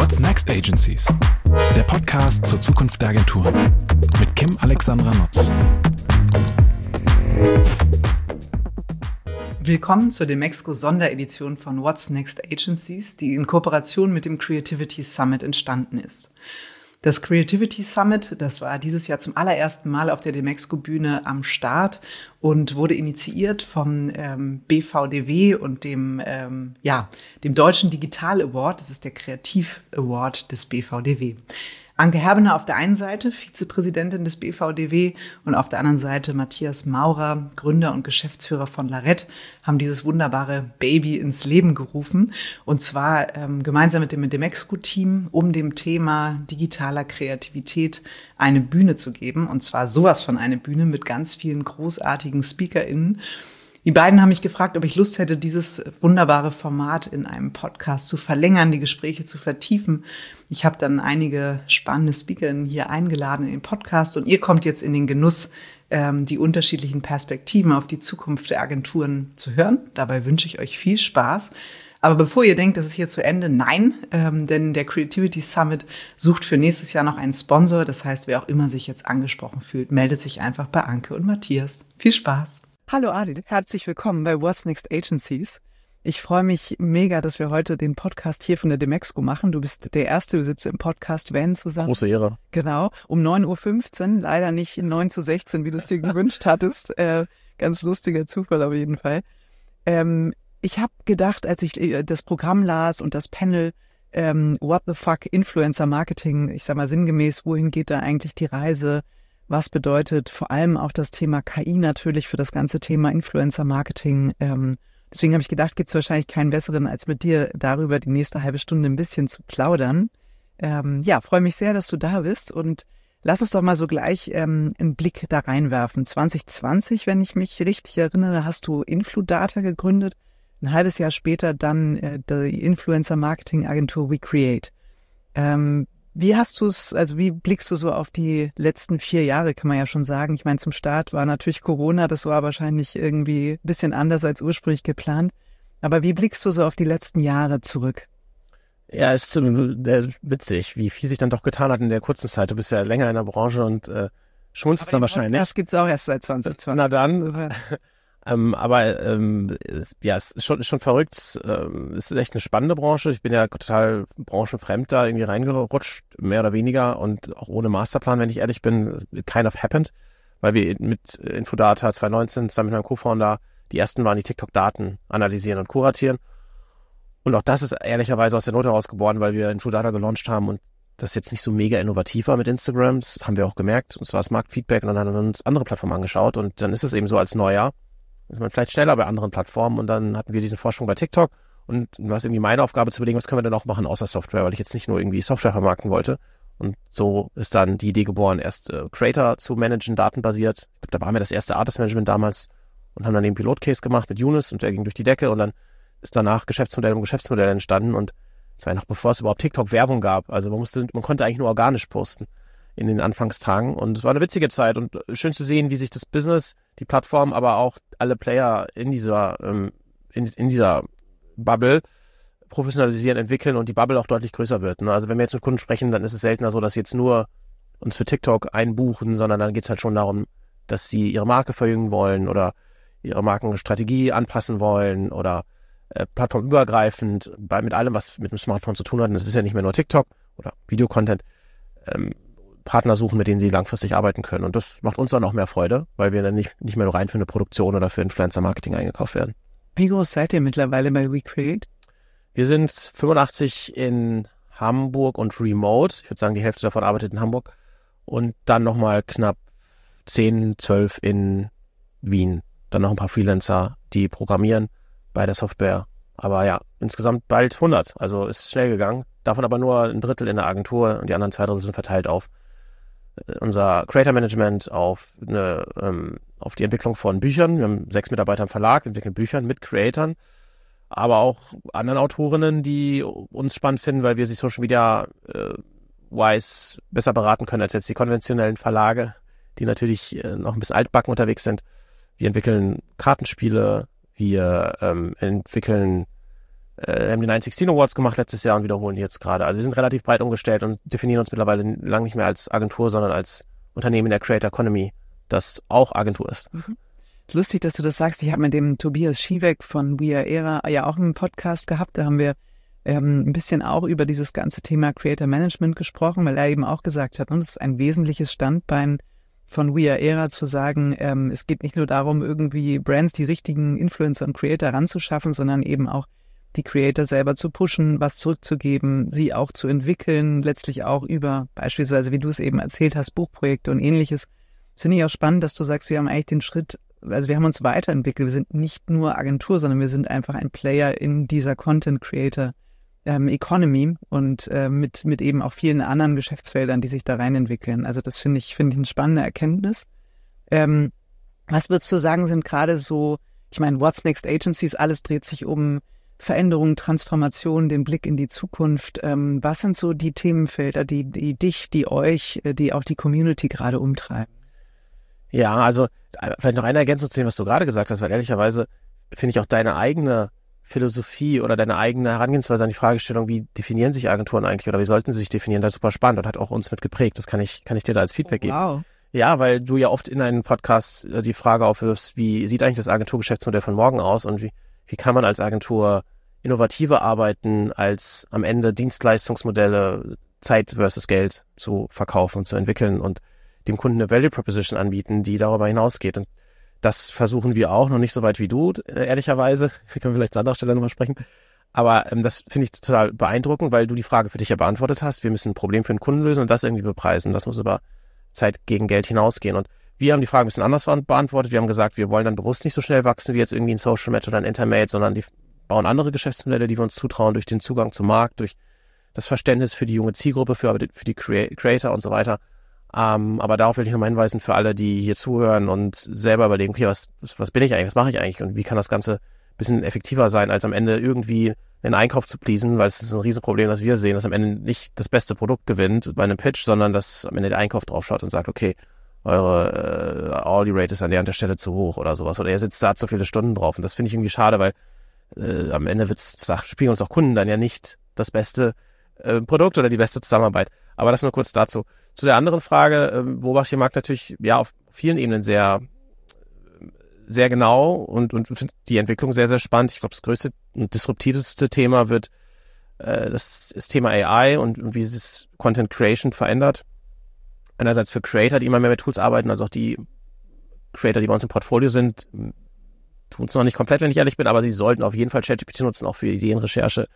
What's Next Agencies? Der Podcast zur Zukunft der Agenturen mit Kim Alexandra Nutz. Willkommen zur Demexco Sonderedition von What's Next Agencies, die in Kooperation mit dem Creativity Summit entstanden ist. Das Creativity Summit, das war dieses Jahr zum allerersten Mal auf der Demexco-Bühne am Start und wurde initiiert vom BVDW und dem Deutschen Digital Award. Das ist der Kreativ Award des BVDW. Anke Herbener auf der einen Seite, Vizepräsidentin des BVDW, und auf der anderen Seite Matthias Maurer, Gründer und Geschäftsführer von Larett, haben dieses wunderbare Baby ins Leben gerufen. Und zwar gemeinsam mit dem Demexco-Team, um dem Thema digitaler Kreativität eine Bühne zu geben. Und zwar sowas von eine Bühne mit ganz vielen großartigen SpeakerInnen. Die beiden haben mich gefragt, ob ich Lust hätte, dieses wunderbare Format in einem Podcast zu verlängern, die Gespräche zu vertiefen. Ich habe dann einige spannende SpeakerInnen hier eingeladen in den Podcast und ihr kommt jetzt in den Genuss, die unterschiedlichen Perspektiven auf die Zukunft der Agenturen zu hören. Dabei wünsche ich euch viel Spaß. Aber bevor ihr denkt, das ist hier zu Ende, nein, denn der Creativity Summit sucht für nächstes Jahr noch einen Sponsor. Das heißt, wer auch immer sich jetzt angesprochen fühlt, meldet sich einfach bei Anke und Matthias. Viel Spaß! Hallo Adil, herzlich willkommen bei What's Next Agencies. Ich freue mich mega, dass wir heute den Podcast hier von der Demexco machen. Du bist der Erste, du sitzt im Podcast Van zusammen. Große Ehre. Genau, um 9:15 Uhr, leider nicht 9:16, wie du es dir gewünscht hattest. Ganz lustiger Zufall auf jeden Fall. Ich habe gedacht, als ich das Programm las und das Panel What the fuck Influencer Marketing, ich sag mal sinngemäß, wohin geht da eigentlich die Reise? Was bedeutet vor allem auch das Thema KI natürlich für das ganze Thema Influencer-Marketing? Deswegen habe ich gedacht, gibt es wahrscheinlich keinen besseren, als mit dir darüber die nächste halbe Stunde ein bisschen zu plaudern. Freue mich sehr, dass du da bist und lass uns doch mal so gleich einen Blick da reinwerfen. 2020, wenn ich mich richtig erinnere, hast du Infludata gegründet. Ein halbes Jahr später dann die Influencer-Marketing-Agentur WeCreate. Wie blickst du so auf die letzten 4 Jahre, kann man ja schon sagen. Ich meine, zum Start war natürlich Corona, das war wahrscheinlich irgendwie ein bisschen anders als ursprünglich geplant. Aber wie blickst du so auf die letzten Jahre zurück? Ja, ist witzig, wie viel sich dann doch getan hat in der kurzen Zeit. Du bist ja länger in der Branche und schmunzelst dann wahrscheinlich. Das gibt's auch erst seit 2020. Na dann. Es ist schon verrückt. Es ist echt eine spannende Branche. Ich bin ja total branchenfremd da irgendwie reingerutscht, mehr oder weniger, und auch ohne Masterplan, wenn ich ehrlich bin, kind of happened, weil wir mit Infodata 2019 zusammen mit meinem Co-Founder die ersten waren, die TikTok-Daten analysieren und kuratieren. Und auch das ist ehrlicherweise aus der Not heraus geboren, weil wir Infodata gelauncht haben und das jetzt nicht so mega innovativ war mit Instagram. Das haben wir auch gemerkt. Und zwar das Marktfeedback, und dann haben wir uns andere Plattformen angeschaut und dann ist es eben so, als Neujahr ist man vielleicht schneller bei anderen Plattformen, und dann hatten wir diesen Vorsprung bei TikTok und war es irgendwie meine Aufgabe zu überlegen, was können wir denn auch machen außer Software, weil ich jetzt nicht nur irgendwie Software vermarkten wollte. Und so ist dann die Idee geboren, erst Creator zu managen, datenbasiert. Ich glaube, da waren wir das erste Artist Management damals und haben dann den Pilotcase gemacht mit Younes und der ging durch die Decke, und dann ist danach Geschäftsmodell entstanden, und das war noch bevor es überhaupt TikTok-Werbung gab. Also man konnte eigentlich nur organisch posten in den Anfangstagen, und es war eine witzige Zeit und schön zu sehen, wie sich das Business, die Plattform, aber auch alle Player in dieser Bubble professionalisieren, entwickeln und die Bubble auch deutlich größer wird. Ne? Also wenn wir jetzt mit Kunden sprechen, dann ist es seltener so, dass sie jetzt nur uns für TikTok einbuchen, sondern dann geht es halt schon darum, dass sie ihre Marke verjüngen wollen oder ihre Markenstrategie anpassen wollen oder plattformübergreifend mit allem, was mit dem Smartphone zu tun hat. Und das ist ja nicht mehr nur TikTok oder Videocontent, Partner suchen, mit denen sie langfristig arbeiten können. Und das macht uns dann auch mehr Freude, weil wir dann nicht mehr nur rein für eine Produktion oder für Influencer-Marketing eingekauft werden. Wie groß seid ihr mittlerweile bei WeCreate? Wir sind 85 in Hamburg und remote. Ich würde sagen, die Hälfte davon arbeitet in Hamburg. Und dann nochmal knapp 10, 12 in Wien. Dann noch ein paar Freelancer, die programmieren bei der Software. Aber ja, insgesamt bald 100. Also ist schnell gegangen. Davon aber nur ein Drittel in der Agentur und die anderen 2 Drittel sind verteilt auf unser Creator Management, auf die Entwicklung von Büchern. Wir haben 6 Mitarbeiter im Verlag, entwickeln Büchern mit Creatoren, aber auch anderen Autorinnen, die uns spannend finden, weil wir sie Social Media wise besser beraten können als jetzt die konventionellen Verlage, die natürlich noch ein bisschen altbacken unterwegs sind. Wir entwickeln Kartenspiele, wir entwickeln haben die 916 Awards gemacht letztes Jahr und wiederholen die jetzt gerade. Also wir sind relativ breit umgestellt und definieren uns mittlerweile lang nicht mehr als Agentur, sondern als Unternehmen in der Creator Economy, das auch Agentur ist. Lustig, dass du das sagst. Ich habe mit dem Tobias Schiebeck von We Are Era ja auch einen Podcast gehabt. Da haben wir ein bisschen auch über dieses ganze Thema Creator Management gesprochen, weil er eben auch gesagt hat, und es ist ein wesentliches Standbein von We Are Era zu sagen, es geht nicht nur darum, irgendwie Brands, die richtigen Influencer und Creator ranzuschaffen, sondern eben auch die Creator selber zu pushen, was zurückzugeben, sie auch zu entwickeln, letztlich auch über beispielsweise, wie du es eben erzählt hast, Buchprojekte und ähnliches. Das finde ich auch spannend, dass du sagst, wir haben eigentlich den Schritt, also wir haben uns weiterentwickelt, wir sind nicht nur Agentur, sondern wir sind einfach ein Player in dieser Content Creator Economy und mit eben auch vielen anderen Geschäftsfeldern, die sich da rein entwickeln. Also das finde ich eine spannende Erkenntnis. Was würdest du sagen, sind gerade so, ich meine, What's Next Agencies, alles dreht sich um Veränderung, Transformation, den Blick in die Zukunft. Was sind so die Themenfelder, die dich, die euch, die auch die Community gerade umtreiben? Ja, also vielleicht noch eine Ergänzung zu dem, was du gerade gesagt hast, weil ehrlicherweise finde ich auch deine eigene Philosophie oder deine eigene Herangehensweise an die Fragestellung, wie definieren sich Agenturen eigentlich oder wie sollten sie sich definieren, da super spannend und hat auch uns mit geprägt. Das kann ich dir da als Feedback geben. Wow. Ja, weil du ja oft in deinen Podcasts die Frage aufwirfst, wie sieht eigentlich das Agenturgeschäftsmodell von morgen aus und wie kann man als Agentur innovativer arbeiten, als am Ende Dienstleistungsmodelle, Zeit versus Geld zu verkaufen und zu entwickeln und dem Kunden eine Value Proposition anbieten, die darüber hinausgeht. Und das versuchen wir auch, noch nicht so weit wie du, ehrlicherweise. Wir können vielleicht an anderer Stelle nochmal sprechen. Aber das finde ich total beeindruckend, weil du die Frage für dich ja beantwortet hast. Wir müssen ein Problem für den Kunden lösen und das irgendwie bepreisen. Das muss über Zeit gegen Geld hinausgehen. Und wir haben die Frage ein bisschen anders beantwortet. Wir haben gesagt, wir wollen dann bewusst nicht so schnell wachsen wie jetzt irgendwie ein Social Match oder ein Intermate, sondern die bauen andere Geschäftsmodelle, die wir uns zutrauen, durch den Zugang zum Markt, durch das Verständnis für die junge Zielgruppe, für die Creator und so weiter. Aber darauf will ich nochmal hinweisen für alle, die hier zuhören und selber überlegen, okay, was bin ich eigentlich, was mache ich eigentlich und wie kann das Ganze ein bisschen effektiver sein, als am Ende irgendwie einen Einkauf zu pleasen, weil es ist ein Riesenproblem, das wir sehen, dass am Ende nicht das beste Produkt gewinnt bei einem Pitch, sondern dass am Ende der Einkauf draufschaut und sagt, okay, eure Hourly Rate ist an der Stelle zu hoch oder sowas oder ihr sitzt da zu viele Stunden drauf und das finde ich irgendwie schade, weil am Ende spielen uns auch Kunden dann ja nicht das beste Produkt oder die beste Zusammenarbeit. Aber das nur kurz dazu. Zu der anderen Frage beobachte ich den Markt natürlich ja auf vielen Ebenen sehr, sehr genau und finde die Entwicklung sehr, sehr spannend. Ich glaube, das größte und disruptivste Thema wird das Thema AI und wie es Content Creation verändert. Einerseits für Creator, die immer mehr mit Tools arbeiten, also auch die Creator, die bei uns im Portfolio sind, tun es noch nicht komplett, wenn ich ehrlich bin, aber sie sollten auf jeden Fall ChatGPT nutzen, auch für Ideenrecherche,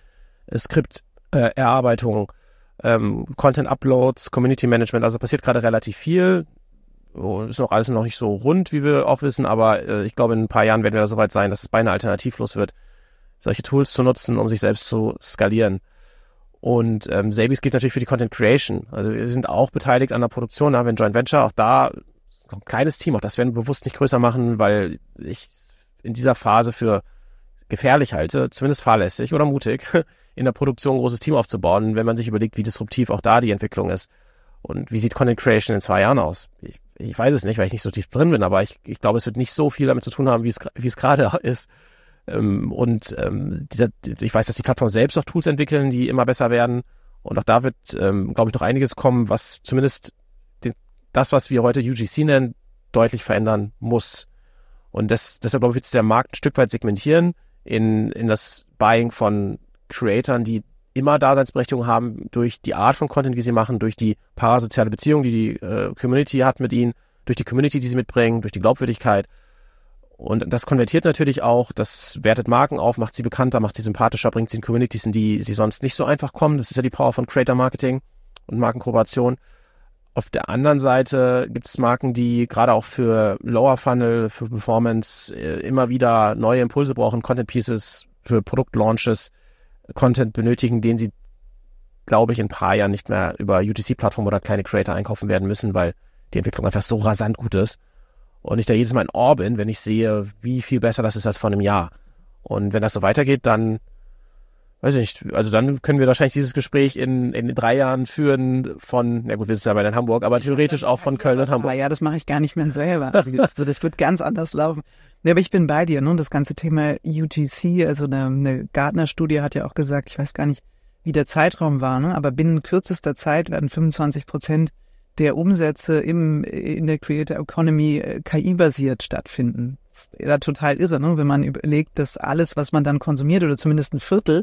Skripterarbeitung, Content-Uploads, Community-Management, also passiert gerade relativ viel. Ist noch alles noch nicht so rund, wie wir auch wissen, aber ich glaube, in ein paar Jahren werden wir da so weit sein, dass es beinahe alternativlos wird, solche Tools zu nutzen, um sich selbst zu skalieren. Und selbiges gilt natürlich für die Content Creation. Also wir sind auch beteiligt an der Produktion, da haben wir ein Joint Venture, auch da ist noch ein kleines Team, auch das werden wir bewusst nicht größer machen, weil ich in dieser Phase für gefährlich halte, zumindest fahrlässig oder mutig, in der Produktion ein großes Team aufzubauen, wenn man sich überlegt, wie disruptiv auch da die Entwicklung ist. Und wie sieht Content Creation in 2 Jahren aus? Ich weiß es nicht, weil ich nicht so tief drin bin, aber ich glaube, es wird nicht so viel damit zu tun haben, wie es gerade ist. Ich weiß, dass die Plattformen selbst auch Tools entwickeln, die immer besser werden. Und auch da wird, glaube ich, noch einiges kommen, was zumindest das, was wir heute UGC nennen, deutlich verändern muss. Und deshalb, glaube ich, wird sich der Markt ein Stück weit segmentieren in das Buying von Creatoren, die immer Daseinsberechtigung haben durch die Art von Content, wie sie machen, durch die parasoziale Beziehung, die Community hat mit ihnen, durch die Community, die sie mitbringen, durch die Glaubwürdigkeit. Und das konvertiert natürlich auch, das wertet Marken auf, macht sie bekannter, macht sie sympathischer, bringt sie in Communities, in die sie sonst nicht so einfach kommen. Das ist ja die Power von Creator Marketing und Markenkooperation. Auf der anderen Seite gibt es Marken, die gerade auch für Lower Funnel, für Performance immer wieder neue Impulse brauchen, Content Pieces, für Produktlaunches, Content benötigen, den sie, glaube ich, in ein paar Jahren nicht mehr über UGC-Plattformen oder kleine Creator einkaufen werden müssen, weil die Entwicklung einfach so rasant gut ist. Und ich da jedes Mal in Awe bin, wenn ich sehe, wie viel besser das ist als vor einem Jahr. Und wenn das so weitergeht, dann, weiß ich nicht, also dann können wir wahrscheinlich dieses Gespräch in 3 Jahren führen von, na gut, wir sind ja bei in Hamburg, aber theoretisch auch von Köln und Hamburg. Aber ja, das mache ich gar nicht mehr selber. Also das wird ganz anders laufen. Ja, aber ich bin bei dir, ne? Das ganze Thema UGC, also eine Gartner-Studie hat ja auch gesagt, ich weiß gar nicht, wie der Zeitraum war, ne? Aber binnen kürzester Zeit werden 25% der Umsätze in der Creator Economy KI-basiert stattfinden. Das ist ja total irre, ne? Wenn man überlegt, dass alles, was man dann konsumiert, oder zumindest ein Viertel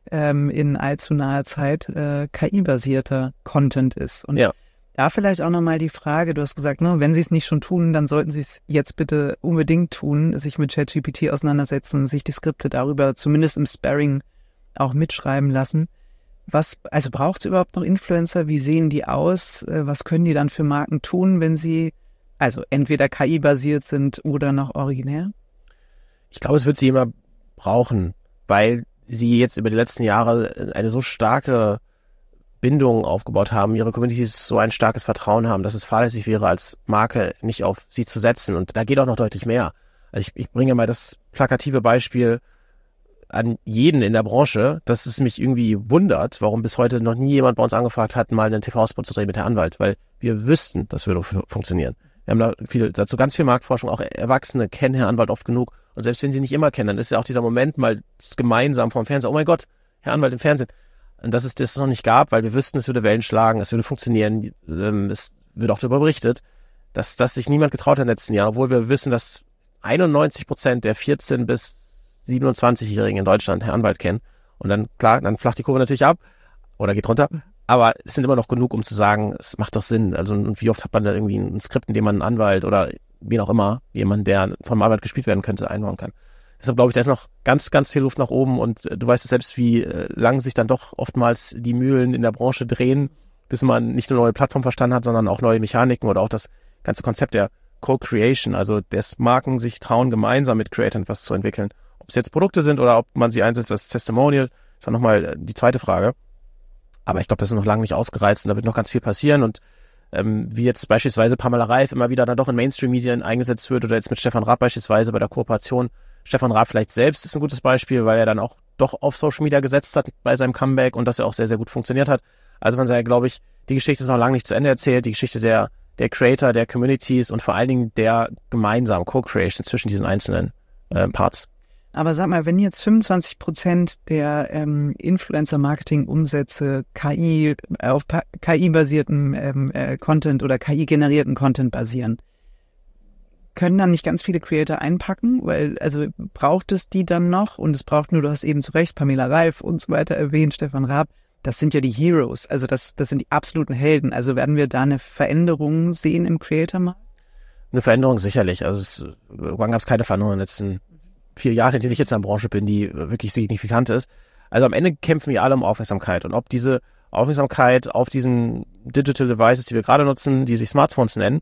in allzu naher Zeit KI-basierter Content ist. Und da vielleicht auch nochmal die Frage, du hast gesagt, ne, wenn Sie es nicht schon tun, dann sollten Sie es jetzt bitte unbedingt tun, sich mit ChatGPT auseinandersetzen, sich die Skripte darüber zumindest im Sparring auch mitschreiben lassen. Also braucht es überhaupt noch Influencer? Wie sehen die aus? Was können die dann für Marken tun, wenn sie also entweder KI-basiert sind oder noch originär? Ich glaube, es wird sie immer brauchen, weil sie jetzt über die letzten Jahre eine so starke Bindung aufgebaut haben, ihre Communities so ein starkes Vertrauen haben, dass es fahrlässig wäre, als Marke nicht auf sie zu setzen. Und da geht auch noch deutlich mehr. Also ich bringe mal das plakative Beispiel an jeden in der Branche, dass es mich irgendwie wundert, warum bis heute noch nie jemand bei uns angefragt hat, mal einen TV-Spot zu drehen mit der Anwalt, weil wir wüssten, das würde funktionieren. Wir haben dazu ganz viel Marktforschung, auch Erwachsene kennen Herr Anwalt oft genug. Und selbst wenn sie nicht immer kennen, dann ist ja auch dieser Moment mal gemeinsam vorm Fernseher, oh mein Gott, Herr Anwalt im Fernsehen. Und dass es das noch nicht gab, weil wir wüssten, es würde Wellen schlagen, es würde funktionieren, es wird auch darüber berichtet, dass sich niemand getraut hat in den letzten Jahren, obwohl wir wissen, dass 91% der 14- bis 27-Jährigen in Deutschland Herr Anwalt kennen. Und dann, klar, dann flacht die Kurve natürlich ab oder geht runter. Aber es sind immer noch genug, um zu sagen, es macht doch Sinn. Also, und wie oft hat man da irgendwie ein Skript, in dem man einen Anwalt oder wen auch immer, jemand, der vom Anwalt gespielt werden könnte, einbauen kann. Deshalb glaube ich, da ist noch ganz, ganz viel Luft nach oben und du weißt es selbst, wie lang sich dann doch oftmals die Mühlen in der Branche drehen, bis man nicht nur neue Plattformen verstanden hat, sondern auch neue Mechaniken oder auch das ganze Konzept der Co-Creation, also des Marken sich trauen, gemeinsam mit Creators etwas zu entwickeln. Ob es jetzt Produkte sind oder ob man sie einsetzt als Testimonial, ist dann nochmal die zweite Frage. Aber ich glaube, das ist noch lange nicht ausgereizt und da wird noch ganz viel passieren und wie jetzt beispielsweise Pamela Reif immer wieder dann doch in Mainstream-Medien eingesetzt wird oder jetzt mit Stefan Raab beispielsweise bei der Kooperation. Stefan Raab vielleicht selbst ist ein gutes Beispiel, weil er dann auch doch auf Social Media gesetzt hat bei seinem Comeback und das ja auch sehr, sehr gut funktioniert hat. Also von daher glaube ich, die Geschichte ist noch lange nicht zu Ende erzählt. Die Geschichte der Creator, der Communities und vor allen Dingen der gemeinsamen Co-Creation zwischen diesen einzelnen Parts. Aber sag mal, wenn jetzt 25% der Influencer-Marketing-Umsätze auf KI-basierten Content oder KI-generierten Content basieren, können dann nicht ganz viele Creator einpacken? Weil, also braucht es die dann noch? Und es braucht nur, du hast eben zu Recht Pamela Reif und so weiter erwähnt, Stefan Raab. Das sind ja die Heroes, also das sind die absoluten Helden. Also werden wir da eine Veränderung sehen im Creator-Markt? Eine Veränderung sicherlich. Also irgendwann gab es keine Veränderung in den letzten 4 Jahren, in denen ich jetzt in der Branche bin, die wirklich signifikant ist. Also am Ende kämpfen wir alle um Aufmerksamkeit. Und ob diese Aufmerksamkeit auf diesen Digital Devices, die wir gerade nutzen, die sich Smartphones nennen,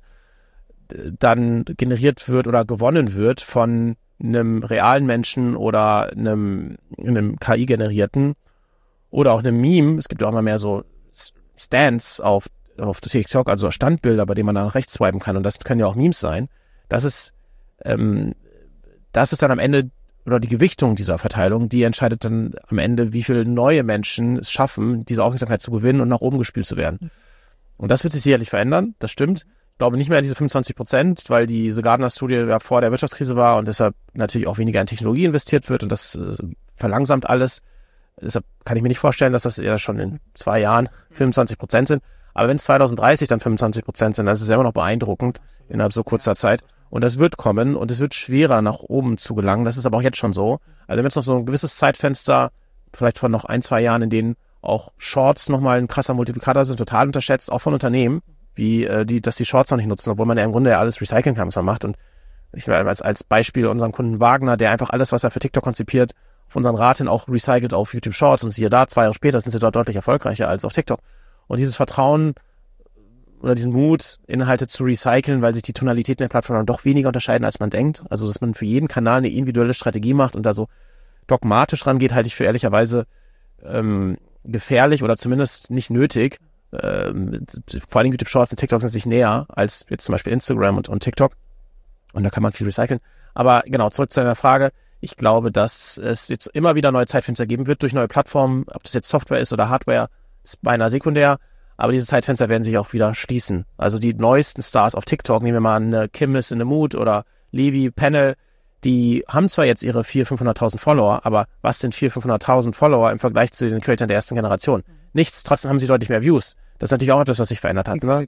dann generiert wird oder gewonnen wird von einem realen Menschen oder einem KI-generierten oder auch einem Meme. Es gibt ja auch immer mehr so Stands auf TikTok, also Standbilder, bei denen man dann rechts swipen kann. Und das können ja auch Memes sein. Das ist dann am Ende, oder die Gewichtung dieser Verteilung, die entscheidet dann am Ende, wie viele neue Menschen es schaffen, diese Aufmerksamkeit zu gewinnen und nach oben gespielt zu werden. Und das wird sich sicherlich verändern, das stimmt. Ich glaube nicht mehr an diese 25%, weil diese Gartner-Studie ja vor der Wirtschaftskrise war und deshalb natürlich auch weniger in Technologie investiert wird und das verlangsamt alles. Deshalb kann ich mir nicht vorstellen, dass das eher schon in 2 Jahren 25% sind. Aber wenn es 2030 dann 25% sind, dann ist es ja immer noch beeindruckend innerhalb so kurzer Zeit. Und das wird kommen und es wird schwerer, nach oben zu gelangen. Das ist aber auch jetzt schon so. Also wenn jetzt noch so ein gewisses Zeitfenster, vielleicht von noch 1-2 Jahren, in denen auch Shorts nochmal ein krasser Multiplikator sind, total unterschätzt, auch von Unternehmen, dass die Shorts noch nicht nutzen, obwohl man ja im Grunde ja alles recyceln kann, was man macht. Und ich will als Beispiel unseren Kunden Wagner, der einfach alles, was er für TikTok konzipiert, auf unseren Rat hin auch recycelt auf YouTube Shorts und siehe da, 2 Jahre später sind sie dort deutlich erfolgreicher als auf TikTok. Und dieses Vertrauen oder diesen Mut, Inhalte zu recyceln, weil sich die Tonalitäten der Plattform dann doch weniger unterscheiden, als man denkt. Also, dass man für jeden Kanal eine individuelle Strategie macht und da so dogmatisch rangeht, halte ich für ehrlicherweise gefährlich oder zumindest nicht nötig. Vor allem YouTube Shorts und TikTok sind sich näher als jetzt zum Beispiel Instagram und TikTok. Und da kann man viel recyceln. Aber genau, zurück zu deiner Frage. Ich glaube, dass es jetzt immer wieder neue Zeitfenster geben wird durch neue Plattformen. Ob das jetzt Software ist oder Hardware, ist beinahe sekundär. Aber diese Zeitfenster werden sich auch wieder schließen. Also die neuesten Stars auf TikTok, nehmen wir mal an, Kim ist in the Mood oder Levi, Panel, die haben zwar jetzt ihre 400.000, 500.000 Follower, aber was sind 400.000, 500.000 Follower im Vergleich zu den Creators der ersten Generation? Nichts, trotzdem haben sie deutlich mehr Views. Das ist natürlich auch etwas, was sich verändert hat. Ne?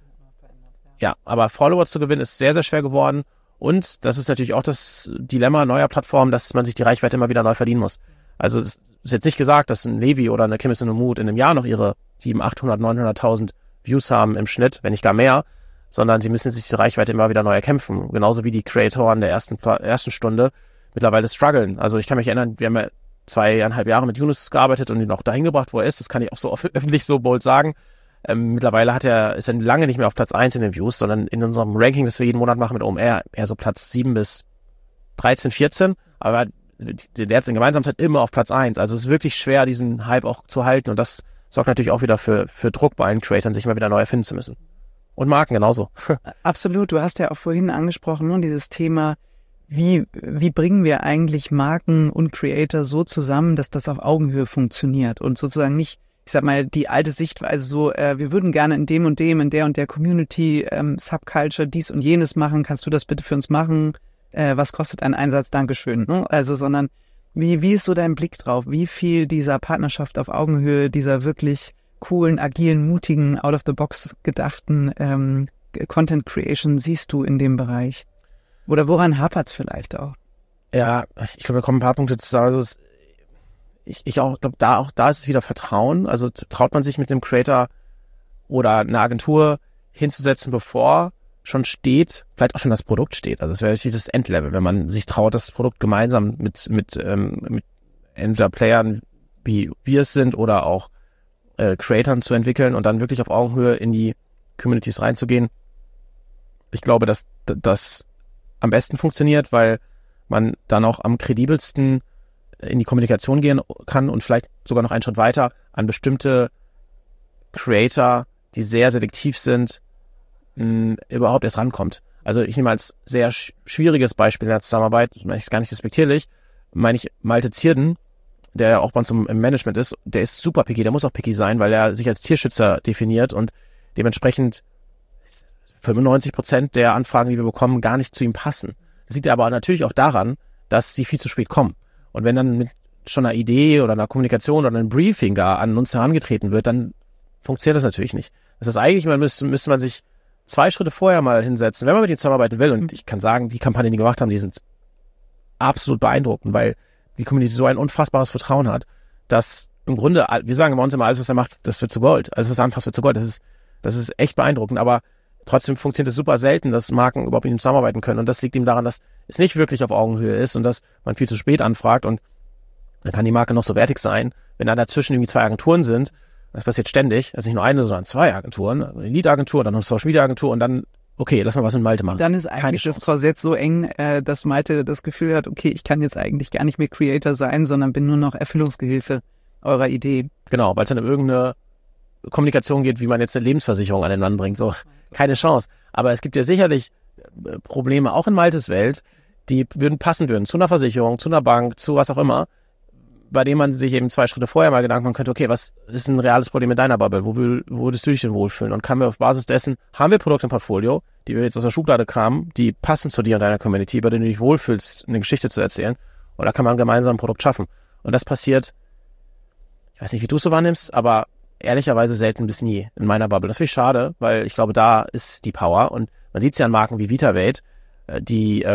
Ja, aber Follower zu gewinnen ist sehr, sehr schwer geworden. Und das ist natürlich auch das Dilemma neuer Plattformen, dass man sich die Reichweite immer wieder neu verdienen muss. Also es ist jetzt nicht gesagt, dass ein Levi oder eine Kimison Umut in einem Jahr noch ihre 700.000, 800.000, 900.000 Views haben im Schnitt, wenn nicht gar mehr, sondern sie müssen sich die Reichweite immer wieder neu erkämpfen. Genauso wie die Creatoren der ersten Stunde mittlerweile strugglen. Also ich kann mich erinnern, wir haben ja 2,5 Jahre mit Yunus gearbeitet und ihn auch dahin gebracht, wo er ist. Das kann ich auch so öffentlich so bold sagen. Mittlerweile ist er lange nicht mehr auf Platz 1 in den Views, sondern in unserem Ranking, das wir jeden Monat machen mit OMR, eher so Platz 7 bis 13, 14. Aber der hat in Gemeinsamkeit immer auf Platz 1. Also es ist wirklich schwer, diesen Hype auch zu halten. Und das sorgt natürlich auch wieder für Druck bei allen Creatoren, sich immer wieder neu erfinden zu müssen. Und Marken genauso. Absolut. Du hast ja auch vorhin angesprochen, ne, dieses Thema, wie bringen wir eigentlich Marken und Creator so zusammen, dass das auf Augenhöhe funktioniert und sozusagen nicht, ich sag mal, die alte Sichtweise so, wir würden gerne in dem und dem, in der und der Community, Subculture dies und jenes machen, kannst du das bitte für uns machen? Was kostet ein Einsatz? Dankeschön. Ne? Also, sondern wie ist so dein Blick drauf? Wie viel dieser Partnerschaft auf Augenhöhe, dieser wirklich coolen, agilen, mutigen, out-of-the-box gedachten Content Creation siehst du in dem Bereich? Oder woran hapert's vielleicht auch? Ja, ich glaube, da kommen ein paar Punkte zusammen. Also ich glaube, da ist es wieder Vertrauen. Also traut man sich mit dem Creator oder einer Agentur hinzusetzen, bevor schon steht, vielleicht auch schon das Produkt steht. Also es wäre dieses Endlevel, wenn man sich traut, das Produkt gemeinsam mit entweder Playern, wie wir es sind, oder auch Creatoren zu entwickeln und dann wirklich auf Augenhöhe in die Communities reinzugehen. Ich glaube, dass das am besten funktioniert, weil man dann auch am kredibelsten in die Kommunikation gehen kann und vielleicht sogar noch einen Schritt weiter an bestimmte Creator, die sehr selektiv sind, überhaupt erst rankommt. Also ich nehme als sehr schwieriges Beispiel in der Zusammenarbeit, meine ich gar nicht respektierlich, meine ich Malte Zierden, der ja auch bei uns im Management ist, der ist super picky, der muss auch picky sein, weil er sich als Tierschützer definiert und dementsprechend 95% der Anfragen, die wir bekommen, gar nicht zu ihm passen. Das liegt aber natürlich auch daran, dass sie viel zu spät kommen. Und wenn dann mit schon einer Idee oder einer Kommunikation oder einem Briefing gar an uns herangetreten wird, dann funktioniert das natürlich nicht. Das heißt, eigentlich müsste man sich 2 Schritte vorher mal hinsetzen, wenn man mit ihnen zusammenarbeiten will. Und ich kann sagen, die Kampagnen, die wir gemacht haben, die sind absolut beeindruckend, weil die Community so ein unfassbares Vertrauen hat, dass im Grunde, wir sagen bei uns immer, alles, was er macht, das wird zu Gold. Alles, was er anfasst, wird zu Gold. Das ist echt beeindruckend, aber trotzdem funktioniert es super selten, dass Marken überhaupt mit ihm zusammenarbeiten können. Und das liegt ihm daran, dass es nicht wirklich auf Augenhöhe ist und dass man viel zu spät anfragt. Und dann kann die Marke noch so wertig sein, wenn da dazwischen irgendwie 2 Agenturen sind. Das passiert ständig. Also nicht nur eine, sondern 2 Agenturen. Eine Lead-Agentur, dann noch eine Social-Media-Agentur und dann, okay, lass mal was mit Malte machen. Dann ist eigentlich das Korsett so eng, dass Malte das Gefühl hat, okay, ich kann jetzt eigentlich gar nicht mehr Creator sein, sondern bin nur noch Erfüllungsgehilfe eurer Idee. Genau, weil es dann um irgendeine Kommunikation geht, wie man jetzt eine Lebensversicherung an den Mann bringt. So, keine Chance. Aber es gibt ja sicherlich Probleme, auch in Maltes Welt, die passen würden zu einer Versicherung, zu einer Bank, zu was auch immer, bei dem man sich eben 2 Schritte vorher mal Gedanken machen könnte, okay, was ist ein reales Problem in deiner Bubble? Wo würdest du dich denn wohlfühlen? Und können wir auf Basis dessen, haben wir Produkte im Portfolio, die wir jetzt aus der Schublade kramen, die passen zu dir und deiner Community, bei denen du dich wohlfühlst, eine Geschichte zu erzählen? Oder kann man gemeinsam ein Produkt schaffen? Und das passiert, ich weiß nicht, wie du es so wahrnimmst, aber ehrlicherweise selten bis nie in meiner Bubble. Das finde ich schade, weil ich glaube, da ist die Power. Und man sieht es ja an Marken wie VitaVate, die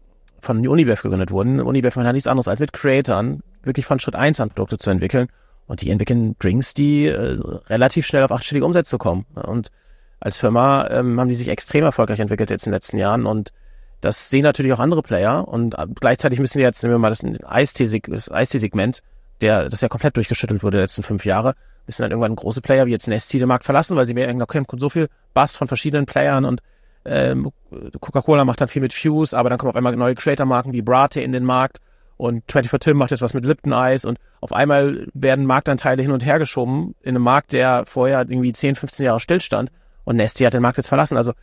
von Unibev gegründet wurden. Unibev macht ja nichts anderes, als mit Creatoren wirklich von Schritt 1 an Produkte zu entwickeln. Und die entwickeln Drinks, die relativ schnell auf 8-stellige Umsätze kommen. Und als Firma haben die sich extrem erfolgreich entwickelt jetzt in den letzten Jahren. Und das sehen natürlich auch andere Player. Und gleichzeitig müssen die jetzt, nehmen wir mal das Eistee-Segment, das ja komplett durchgeschüttelt wurde die letzten 5 Jahre, müssen dann irgendwann große Player wie jetzt Nestlé den Markt verlassen, weil sie merken, okay, kommt so viel Bass von verschiedenen Playern und Coca-Cola macht dann viel mit Fuse, aber dann kommen auf einmal neue Creator-Marken wie Brate in den Markt und 24 Tim macht jetzt was mit Lipton Eis und auf einmal werden Marktanteile hin und her geschoben in einem Markt, der vorher irgendwie 10, 15 Jahre stillstand und Nestlé hat den Markt jetzt verlassen. Also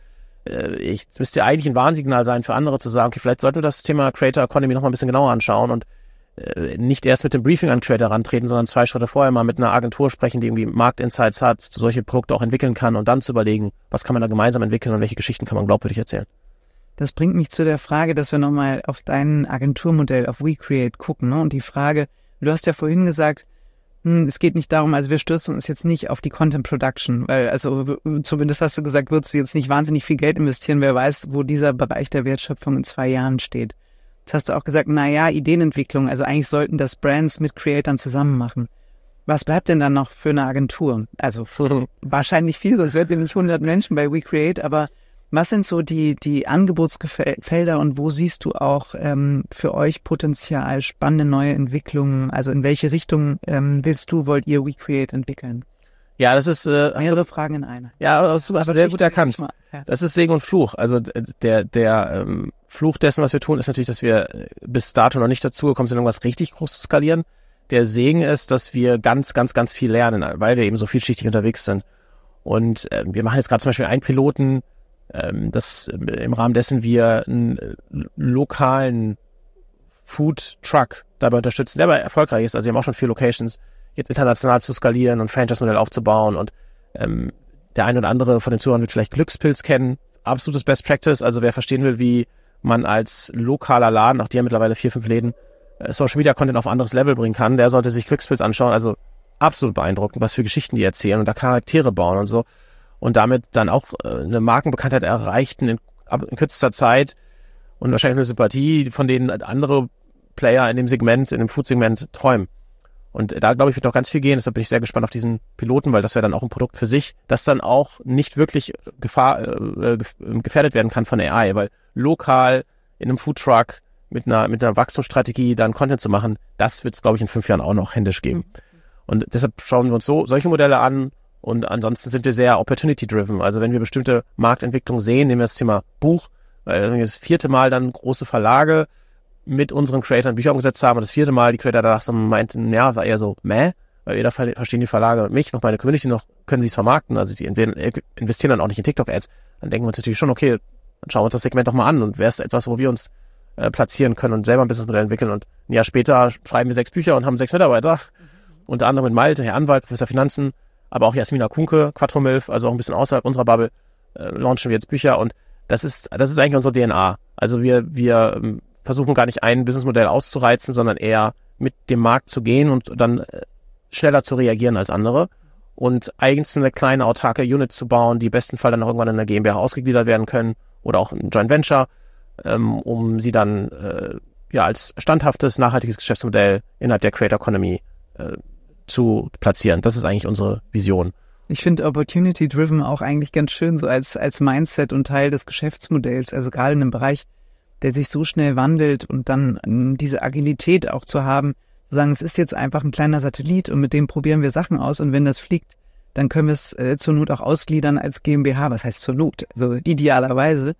es müsste ja eigentlich ein Warnsignal sein für andere zu sagen, okay, vielleicht sollten wir das Thema Creator Economy noch mal ein bisschen genauer anschauen und nicht erst mit dem Briefing an Creator rantreten, sondern 2 Schritte vorher mal mit einer Agentur sprechen, die irgendwie Marktinsights hat, solche Produkte auch entwickeln kann und dann zu überlegen, was kann man da gemeinsam entwickeln und welche Geschichten kann man glaubwürdig erzählen. Das bringt mich zu der Frage, dass wir nochmal auf dein Agenturmodell, auf WeCreate gucken. Ne? Und die Frage, du hast ja vorhin gesagt, es geht nicht darum, also wir stürzen uns jetzt nicht auf die Content Production, weil also zumindest hast du gesagt, würdest du jetzt nicht wahnsinnig viel Geld investieren, wer weiß, wo dieser Bereich der Wertschöpfung in 2 Jahren steht. Jetzt hast du auch gesagt, Ideenentwicklung, also eigentlich sollten das Brands mit Creatern zusammen machen. Was bleibt denn dann noch für eine Agentur? Also wahrscheinlich viel, sonst werden wir nicht 100 Menschen bei WeCreate, aber was sind so die Angebotsfelder und wo siehst du auch für euch Potenzial, spannende neue Entwicklungen? Also in welche Richtung wollt ihr WeCreate entwickeln? Ja, das ist mehrere Fragen in einer. Ja, das hast du sehr gut erkannt. Das ist Segen und Fluch. Also der Fluch dessen, was wir tun, ist natürlich, dass wir bis dato noch nicht dazu gekommen sind, irgendwas richtig groß zu skalieren. Der Segen ist, dass wir ganz, ganz, ganz viel lernen, weil wir eben so vielschichtig unterwegs sind. Und wir machen jetzt gerade zum Beispiel einen Piloten, dass im Rahmen dessen wir einen lokalen Food Truck dabei unterstützen, der aber erfolgreich ist. Also wir haben auch schon 4 Locations, jetzt international zu skalieren und Franchise-Modell aufzubauen. Und der ein oder andere von den Zuhörern wird vielleicht Glückspilz kennen. Absolutes Best Practice. Also wer verstehen will, wie man als lokaler Laden, auch die haben mittlerweile 4, 5 Läden, Social Media Content auf ein anderes Level bringen kann, der sollte sich Glückspilz anschauen. Also absolut beeindruckend, was für Geschichten die erzählen und da Charaktere bauen und so. Und damit dann auch eine Markenbekanntheit erreichten in kürzester Zeit und wahrscheinlich eine Sympathie, von denen andere Player in dem Segment, in dem Food-Segment träumen. Und da, glaube ich, wird noch ganz viel gehen. Deshalb bin ich sehr gespannt auf diesen Piloten, weil das wäre dann auch ein Produkt für sich, das dann auch nicht wirklich gefährdet werden kann von AI, weil lokal in einem Foodtruck mit einer Wachstumsstrategie dann Content zu machen, das wird es, glaube ich, in 5 Jahren auch noch händisch geben. Und deshalb schauen wir uns solche Modelle an. Und ansonsten sind wir sehr opportunity-driven. Also wenn wir bestimmte Marktentwicklungen sehen, nehmen wir das Thema Buch, weil wir das 4. Mal dann große Verlage mit unseren Creatoren Bücher umgesetzt haben und das 4. Mal die Creator danach so meinten, ja, war eher so, weil weder verstehen die Verlage mich noch meine Community noch können sie es vermarkten. Also die investieren dann auch nicht in TikTok-Ads. Dann denken wir uns natürlich schon, okay, dann schauen wir uns das Segment doch mal an und wäre es etwas, wo wir uns platzieren können und selber ein Businessmodell entwickeln. Und ein Jahr später schreiben wir 6 Bücher und haben 6 Mitarbeiter. Unter anderem mit Malte, Herr Anwalt, Professor Finanzen, aber auch Jasmina Kunke, Quattromilf, also auch ein bisschen außerhalb unserer Bubble, launchen wir jetzt Bücher und das ist eigentlich unsere DNA. Also wir versuchen gar nicht ein Businessmodell auszureizen, sondern eher mit dem Markt zu gehen und dann schneller zu reagieren als andere und eigens eine kleine autarke Unit zu bauen, die im besten Fall dann auch irgendwann in der GmbH ausgegliedert werden können oder auch ein Joint Venture, um sie dann als standhaftes, nachhaltiges Geschäftsmodell innerhalb der Creator Economy zu platzieren. Das ist eigentlich unsere Vision. Ich finde Opportunity-Driven auch eigentlich ganz schön so als Mindset und Teil des Geschäftsmodells, also gerade in einem Bereich, der sich so schnell wandelt und dann diese Agilität auch zu haben, zu sagen, es ist jetzt einfach ein kleiner Satellit und mit dem probieren wir Sachen aus und wenn das fliegt, dann können wir es zur Not auch ausgliedern als GmbH. Was heißt zur Not? Also idealerweise.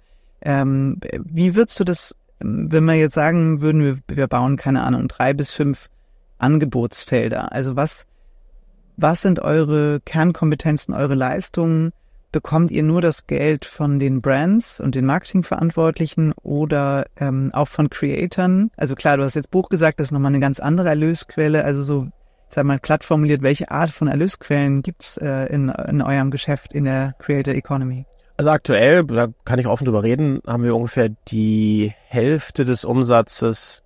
Wie würdest du das, wenn wir jetzt sagen würden, wir bauen, keine Ahnung, 3 bis 5 Angebotsfelder. Also was sind eure Kernkompetenzen, eure Leistungen? Bekommt ihr nur das Geld von den Brands und den Marketingverantwortlichen oder auch von Creatoren? Also klar, du hast jetzt Buch gesagt, das ist nochmal eine ganz andere Erlösquelle. Also so, sag mal, glatt formuliert, welche Art von Erlösquellen gibt's in eurem Geschäft in der Creator Economy? Also aktuell, da kann ich offen drüber reden, haben wir ungefähr die Hälfte des Umsatzes.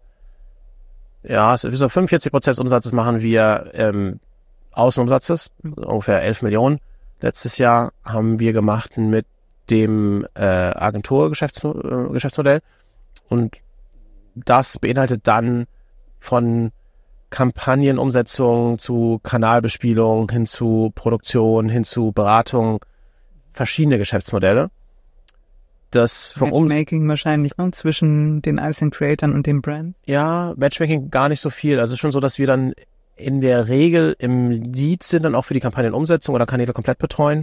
Ja, so 45% des Umsatzes machen wir Außenumsatzes, ungefähr 11 Millionen. Letztes Jahr haben wir gemacht mit dem Agentur-Geschäftsmodell und das beinhaltet dann von Kampagnenumsetzung zu Kanalbespielung hin zu Produktion, hin zu Beratung, verschiedene Geschäftsmodelle. Das vom Matchmaking wahrscheinlich, ne? Zwischen den einzelnen Creatoren und den Brands? Ja, Matchmaking gar nicht so viel. Also schon so, dass wir dann in der Regel im Lead sind, dann auch für die Kampagnenumsetzung oder Kanäle komplett betreuen.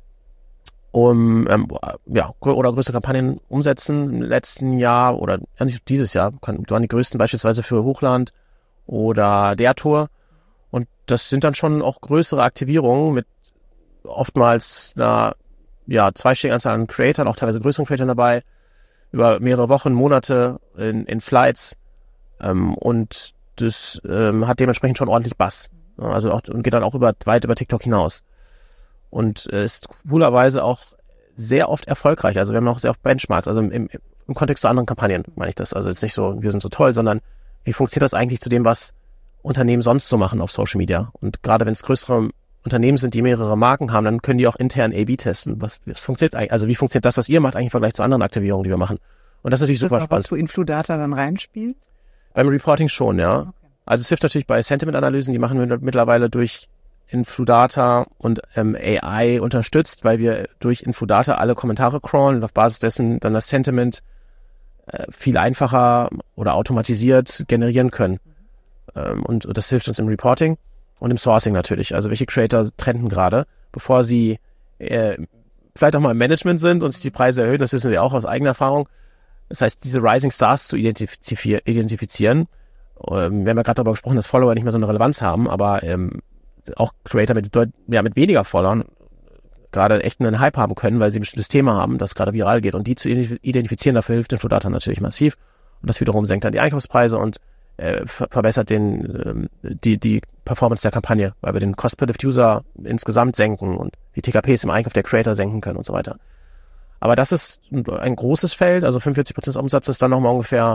Oder größere Kampagnen umsetzen. Im letzten Jahr oder nicht dieses Jahr waren die größten beispielsweise für Hochland oder der Tour. Und das sind dann schon auch größere Aktivierungen mit oftmals einer zweistelligen Anzahl an Creatoren, auch teilweise größeren Creatoren dabei, über mehrere Wochen, Monate in Flights und das hat dementsprechend schon ordentlich Bass. Also auch, und geht dann auch weit über TikTok hinaus. Und ist coolerweise auch sehr oft erfolgreich. Also wir haben auch sehr oft Benchmarks. Also im im Kontext zu anderen Kampagnen, meine ich das. Also jetzt nicht so, wir sind so toll, sondern wie funktioniert das eigentlich zu dem, was Unternehmen sonst so machen auf Social Media? Und gerade wenn es größere Unternehmen sind, die mehrere Marken haben, dann können die auch intern A/B testen. Was funktioniert eigentlich? Also wie funktioniert das, was ihr macht, eigentlich im Vergleich zu anderen Aktivierungen, die wir machen? Und das ist natürlich super spannend. Was, wo Infludata dann reinspielt? Beim Reporting schon, ja. Okay. Also es hilft natürlich bei Sentiment-Analysen, die machen wir mittlerweile durch Infludata und AI unterstützt, weil wir durch Infludata alle Kommentare crawlen und auf Basis dessen dann das Sentiment viel einfacher oder automatisiert generieren können. Und das hilft uns im Reporting und im Sourcing natürlich. Also welche Creator trenden gerade, bevor sie vielleicht auch mal im Management sind und sich die Preise erhöhen, das wissen wir auch aus eigener Erfahrung. Das heißt, diese Rising Stars zu identifizieren. Wir haben ja gerade darüber gesprochen, dass Follower nicht mehr so eine Relevanz haben, aber auch Creator mit weniger Followern gerade echt einen Hype haben können, weil sie ein bestimmtes Thema haben, das gerade viral geht. Und die zu identifizieren, dafür hilft Infludata natürlich massiv. Und das wiederum senkt dann die Einkaufspreise und verbessert die Performance der Kampagne, weil wir den Cost per Lift User insgesamt senken und die TKPs im Einkauf der Creator senken können und so weiter. Aber das ist ein großes Feld, also 45% des Umsatzes, dann nochmal ungefähr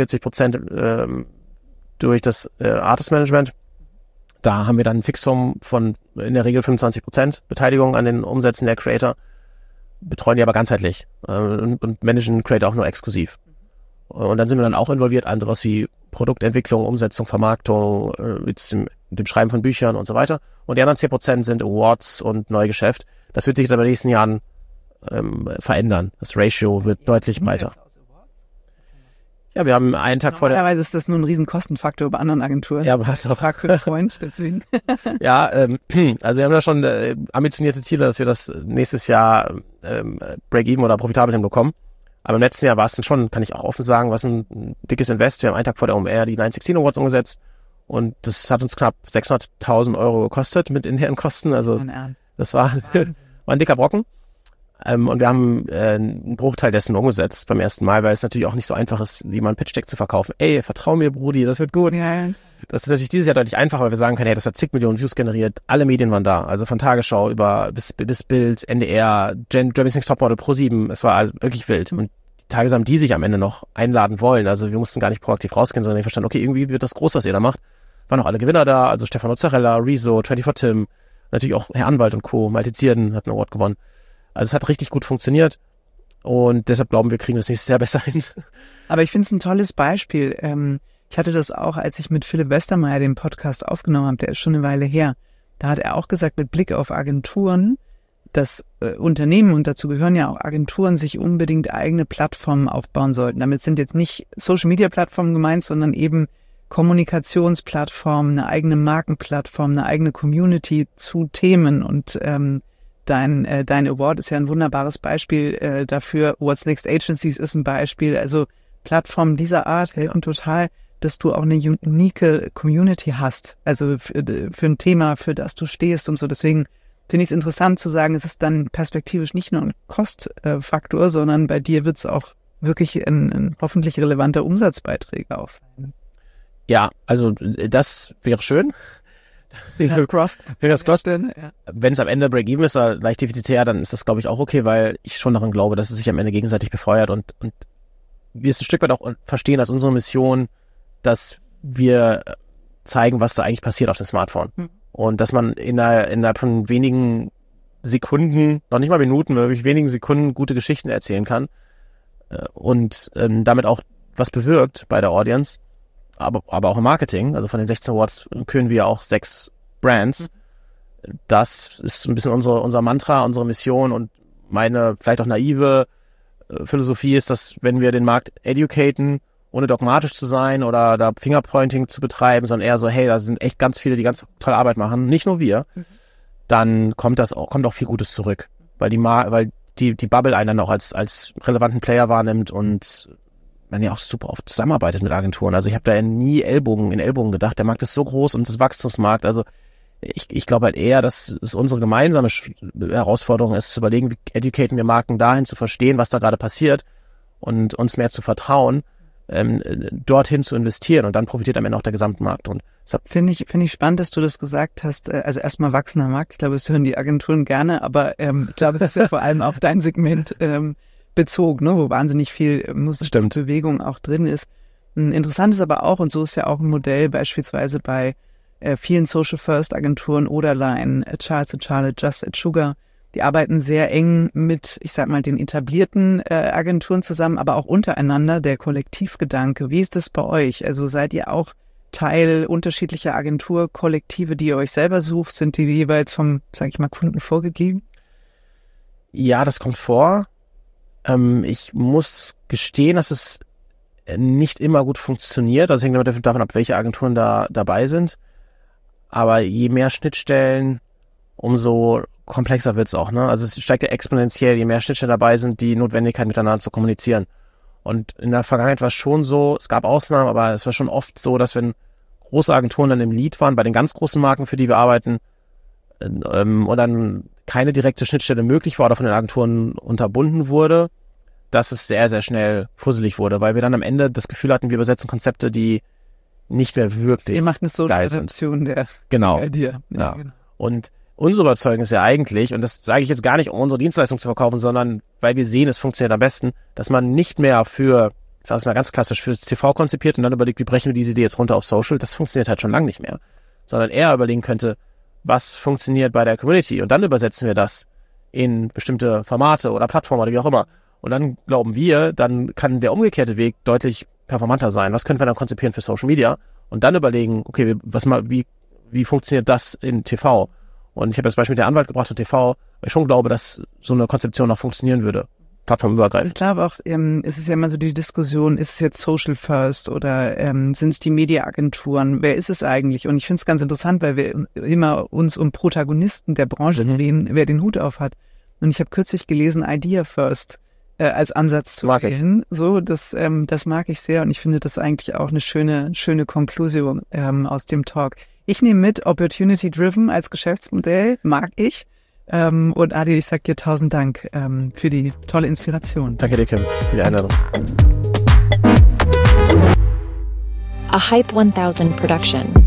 45% durch das Artist Management. Da haben wir dann ein Fixum von in der Regel 25% Beteiligung an den Umsätzen der Creator, betreuen die aber ganzheitlich und managen Creator auch nur exklusiv. Und dann sind wir dann auch involviert, anderes wie Produktentwicklung, Umsetzung, Vermarktung, mit dem Schreiben von Büchern und so weiter. Und die anderen 10% sind Awards und Neugeschäft. Das wird sich jetzt aber in den nächsten Jahren verändern. Das Ratio wird deutlich breiter. Ja, wir haben einen Tag vor der... Normalerweise ist das nur ein riesen Kostenfaktor bei anderen Agenturen. Ja, aber hast du Frag für einen Freund, deswegen. Ja, also wir haben da schon ambitionierte Ziele, dass wir das nächstes Jahr Break-Even oder profitabel hinbekommen. Aber im letzten Jahr war es dann schon, kann ich auch offen sagen, was ein dickes Invest. Wir haben einen Tag vor der OMR die 916 Awards umgesetzt und das hat uns knapp 600.000 € gekostet mit internen Kosten. Also das war ein dicker Brocken. Und wir haben einen Bruchteil dessen umgesetzt beim ersten Mal, weil es natürlich auch nicht so einfach ist, jemanden Pitch-Deck zu verkaufen. Ey, vertrau mir, Brudi, das wird gut. Ja. Das ist natürlich dieses Jahr deutlich einfacher, weil wir sagen können, hey, das hat zig Millionen Views generiert. Alle Medien waren da. Also von Tagesschau über bis Bild, NDR, Germany's Next Topmodel, Pro7. Es war also wirklich wild. Und die Tage haben die sich am Ende noch einladen wollen. Also wir mussten gar nicht proaktiv rausgehen, sondern ich verstanden, okay, irgendwie wird das groß, was ihr da macht. Waren auch alle Gewinner da. Also Stefano Zarella, Rezo, 24 Tim, natürlich auch Herr Anwalt und Co. Malte Zierden hat einen Award gewonnen. Also es hat richtig gut funktioniert und deshalb glauben wir, kriegen das nächstes Jahr besser hin. Aber ich finde es ein tolles Beispiel. Ich hatte das auch, als ich mit Philipp Westermeier den Podcast aufgenommen habe, der ist schon eine Weile her. Da hat er auch gesagt, mit Blick auf Agenturen, dass Unternehmen, und dazu gehören ja auch Agenturen, sich unbedingt eigene Plattformen aufbauen sollten. Damit sind jetzt nicht Social-Media-Plattformen gemeint, sondern eben Kommunikationsplattformen, eine eigene Markenplattform, eine eigene Community zu Themen und Dein Award ist ja ein wunderbares Beispiel dafür. What's Next Agencies ist ein Beispiel. Also Plattformen dieser Art helfen total, dass du auch eine unique Community hast. Also für ein Thema, für das du stehst und so. Deswegen finde ich es interessant zu sagen, es ist dann perspektivisch nicht nur ein Kostfaktor, sondern bei dir wird es auch wirklich ein hoffentlich relevanter Umsatzbeitrag auch sein. Ja, also das wäre schön. Fingers crossed. Ja. Wenn es am Ende Break-Even ist oder leicht defizitär, dann ist das, glaube ich, auch okay, weil ich schon daran glaube, dass es sich am Ende gegenseitig befeuert und wir es ein Stück weit auch verstehen als unsere Mission, dass wir zeigen, was da eigentlich passiert auf dem Smartphone. Und dass man innerhalb von wenigen Sekunden, noch nicht mal Minuten, wirklich wenigen Sekunden gute Geschichten erzählen kann und damit auch was bewirkt bei der Audience. Aber auch im Marketing, also von den 16 Awards küren wir auch 6 Brands. Das ist ein bisschen unser Mantra, unsere Mission und meine vielleicht auch naive Philosophie ist, dass wenn wir den Markt educaten, ohne dogmatisch zu sein oder da Fingerpointing zu betreiben, sondern eher so, hey, da sind echt ganz viele, die ganz tolle Arbeit machen, nicht nur wir, dann kommt auch viel Gutes zurück, weil die Bubble einen dann auch als relevanten Player wahrnimmt und man ja auch super oft zusammenarbeitet mit Agenturen. Also ich habe da nie Ellbogen in Ellbogen gedacht. Der Markt ist so groß und das Wachstumsmarkt. Also ich glaube halt eher, dass es unsere gemeinsame Herausforderung ist, zu überlegen, wie educaten wir Marken dahin, zu verstehen, was da gerade passiert und uns mehr zu vertrauen, dorthin zu investieren und dann profitiert am Ende auch der gesamte Markt. Und finde ich spannend, dass du das gesagt hast. Also erstmal wachsender Markt. Ich glaube, das hören die Agenturen gerne, aber ich glaube, es ist ja vor allem auch dein Segment. bezogen, ne, wo wahnsinnig viel Musik und Bewegung auch drin ist. Interessant ist aber auch, und so ist ja auch ein Modell beispielsweise bei vielen Social-First-Agenturen oder Line, Charles & Charlotte, Just & Sugar, die arbeiten sehr eng mit, ich sag mal, den etablierten Agenturen zusammen, aber auch untereinander, der Kollektivgedanke. Wie ist das bei euch? Also seid ihr auch Teil unterschiedlicher Agenturkollektive, die ihr euch selber sucht? Sind die jeweils vom, sag ich mal, Kunden vorgegeben? Ja, das kommt vor. Ich muss gestehen, dass es nicht immer gut funktioniert. Das hängt davon ab, welche Agenturen da dabei sind. Aber je mehr Schnittstellen, umso komplexer wird's auch, ne? Also es steigt ja exponentiell, je mehr Schnittstellen dabei sind, die Notwendigkeit miteinander zu kommunizieren. Und in der Vergangenheit war es schon so, es gab Ausnahmen, aber es war schon oft so, dass wenn große Agenturen dann im Lead waren, bei den ganz großen Marken, für die wir arbeiten, und dann keine direkte Schnittstelle möglich war oder von den Agenturen unterbunden wurde, dass es sehr, sehr schnell fusselig wurde, weil wir dann am Ende das Gefühl hatten, wir übersetzen Konzepte, die nicht mehr wirklich Ihr macht eine so geil eine Adaption der Genau. Idee. Ja. Genau. Und unsere Überzeugung ist ja eigentlich, und das sage ich jetzt gar nicht, um unsere Dienstleistung zu verkaufen, sondern weil wir sehen, es funktioniert am besten, dass man nicht mehr für, ich sage es mal ganz klassisch, für TV konzipiert und dann überlegt, wie brechen wir diese Idee jetzt runter auf Social, das funktioniert halt schon lange nicht mehr. Sondern eher überlegen könnte, was funktioniert bei der Community, und dann übersetzen wir das in bestimmte Formate oder Plattformen oder wie auch immer. Und dann glauben wir, dann kann der umgekehrte Weg deutlich performanter sein. Was können wir dann konzipieren für Social Media? Und dann überlegen, okay, wie funktioniert das in TV? Und ich habe das Beispiel mit der Anwalt gebracht und TV, weil ich schon glaube, dass so eine Konzeption noch funktionieren würde. Plattformübergreifend. Ich glaube auch, es ist ja immer so die Diskussion, ist es jetzt Social First oder sind es die Mediaagenturen? Wer ist es eigentlich? Und ich finde es ganz interessant, weil wir immer uns um Protagonisten der Branche reden, wer den Hut auf hat. Und ich habe kürzlich gelesen, Idea First als Ansatz zu wählen. So, das mag ich sehr, und ich finde das eigentlich auch eine schöne Konklusion aus dem Talk. Ich nehme mit, Opportunity Driven als Geschäftsmodell, mag ich. Und Adi, ich sag dir 1000 Dank für die tolle Inspiration. Danke dir, Kim, für die Einladung. A Hype 1000 production.